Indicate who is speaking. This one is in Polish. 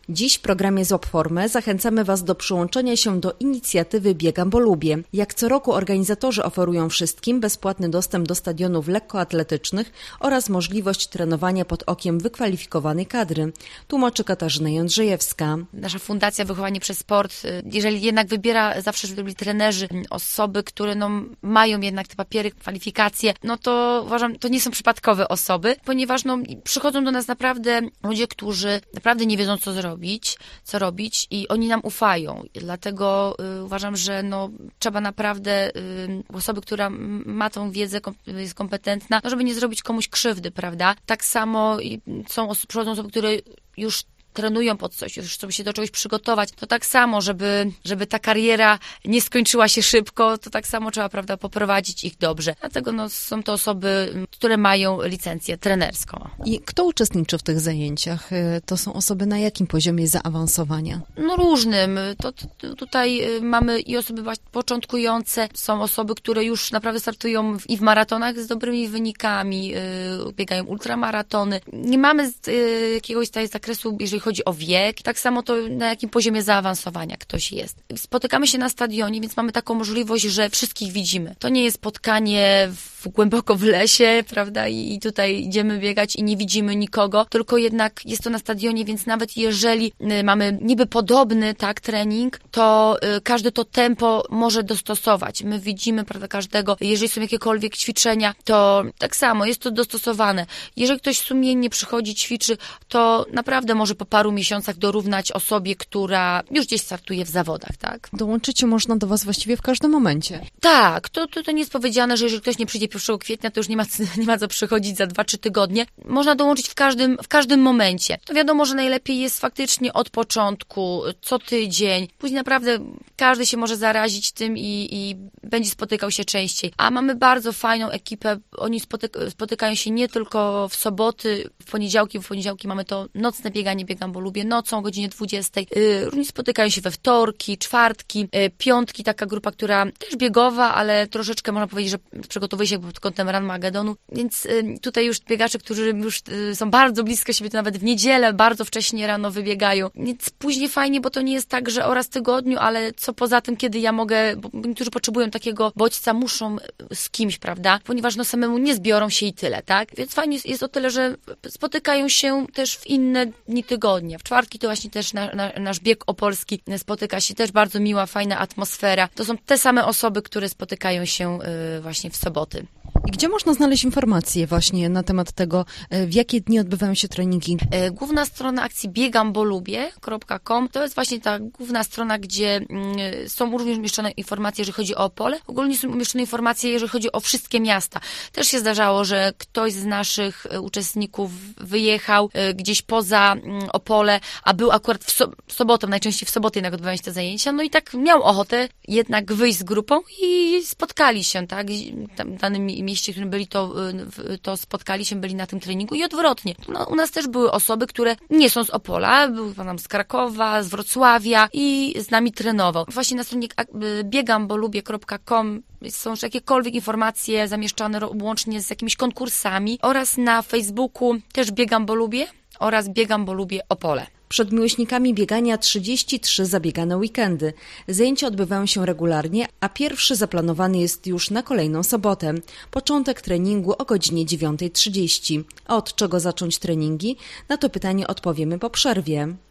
Speaker 1: Dziś w programie Złap Formę zachęcamy Was do przyłączenia się do inicjatywy Biegam, bo lubię. Jak co roku organizatorzy oferują wszystkim bezpłatny dostęp do stadionów lekkoatletycznych oraz możliwość trenowania pod okiem wykwalifikowanej kadry. Tłumaczy Katarzyna Jędrzejewska.
Speaker 2: Nasza Fundacja Wychowanie przez Sport, jeżeli jednak wybiera zawsze, żeby byli trenerzy, osoby, które mają jednak te papiery, kwalifikacje, to uważam, to nie są przypadkowe osoby, ponieważ przychodzą do nas naprawdę ludzie, którzy naprawdę nie wiedzą, co robić i oni nam ufają. Dlatego uważam, że trzeba naprawdę osoby, która ma tą wiedzę, jest kompetentna, żeby nie zrobić komuś krzywdy, prawda? Tak samo przychodzą osoby, które już trenują pod coś, już chcą się do czegoś przygotować, to tak samo, żeby ta kariera nie skończyła się szybko, to tak samo trzeba, prawda, poprowadzić ich dobrze. Dlatego są to osoby, które mają licencję trenerską.
Speaker 1: I kto uczestniczy w tych zajęciach? To są osoby na jakim poziomie zaawansowania?
Speaker 2: Różnym. Tutaj mamy i osoby początkujące, są osoby, które już naprawdę startują i w maratonach z dobrymi wynikami, biegają ultramaratony. Nie mamy jakiegoś zakresu, jeżeli chodzi o wiek, tak samo to na jakim poziomie zaawansowania ktoś jest. Spotykamy się na stadionie, więc mamy taką możliwość, że wszystkich widzimy. To nie jest spotkanie głęboko w lesie, prawda, i tutaj idziemy biegać i nie widzimy nikogo, tylko jednak jest to na stadionie, więc nawet jeżeli mamy niby podobny trening, to każdy to tempo może dostosować. My widzimy, prawda, każdego. Jeżeli są jakiekolwiek ćwiczenia, to tak samo jest to dostosowane. Jeżeli ktoś sumiennie przychodzi, ćwiczy, to naprawdę może po paru miesiącach dorównać osobie, która już gdzieś startuje w zawodach, tak?
Speaker 1: Dołączyć można do Was właściwie w każdym momencie.
Speaker 2: Tak, to nie jest powiedziane, że jeżeli ktoś nie przyjdzie 1 kwietnia, to już nie ma co przychodzić za 2-3 tygodnie. Można dołączyć w każdym momencie. To wiadomo, że najlepiej jest faktycznie od początku, co tydzień. Później naprawdę każdy się może zarazić tym i będzie spotykał się częściej. A mamy bardzo fajną ekipę. Oni spotykają się nie tylko w soboty, w poniedziałki mamy to nocne bieganie, biegam, bo lubię, nocą o godzinie 20. Również spotykają się we wtorki, czwartki, piątki, taka grupa, która też biegowa, ale troszeczkę można powiedzieć, że przygotowuje się pod kątem Run Magedonu, więc tutaj już biegacze, którzy już są bardzo blisko siebie, to nawet w niedzielę bardzo wcześnie rano wybiegają. Więc później fajnie, bo to nie jest tak, że raz w tygodniu, ale co poza tym, kiedy ja mogę, bo niektórzy potrzebują takiego bodźca, muszą z kimś, prawda? Ponieważ samemu nie zbiorą się i tyle, tak? Więc fajnie jest o tyle, że spotykają się też w inne dni tygodnia. W czwartki to właśnie też nasz bieg opolski spotyka się, też bardzo miła, fajna atmosfera. To są te same osoby, które spotykają się właśnie w soboty.
Speaker 1: I gdzie można znaleźć informacje właśnie na temat tego, w jakie dni odbywają się treningi?
Speaker 2: Główna strona akcji biegambolubie.com to jest właśnie ta główna strona, gdzie są również umieszczone informacje, jeżeli chodzi o Opole. Ogólnie są umieszczone informacje, jeżeli chodzi o wszystkie miasta. Też się zdarzało, że ktoś z naszych uczestników wyjechał gdzieś poza Opole, a był akurat w sobotę, najczęściej w sobotę jednak odbywają się te zajęcia, i tak miał ochotę jednak wyjść z grupą i spotkali się, tak? W danym mieście, w którym byli, to spotkali się, byli na tym treningu i odwrotnie. U nas też były osoby, które nie są z Opola, były tam z Krakowa, z Wrocławia i z nami trenował. Właśnie na stronie biegambolubie.com są już jakiekolwiek informacje zamieszczane łącznie z jakimiś konkursami oraz na Facebooku też Biegam, bo lubię oraz Biegam, bo lubię Opole.
Speaker 1: Przed miłośnikami biegania 33 zabiegane weekendy. Zajęcia odbywają się regularnie, a pierwszy zaplanowany jest już na kolejną sobotę. Początek treningu o godzinie 9:30. A od czego zacząć treningi? Na to pytanie odpowiemy po przerwie.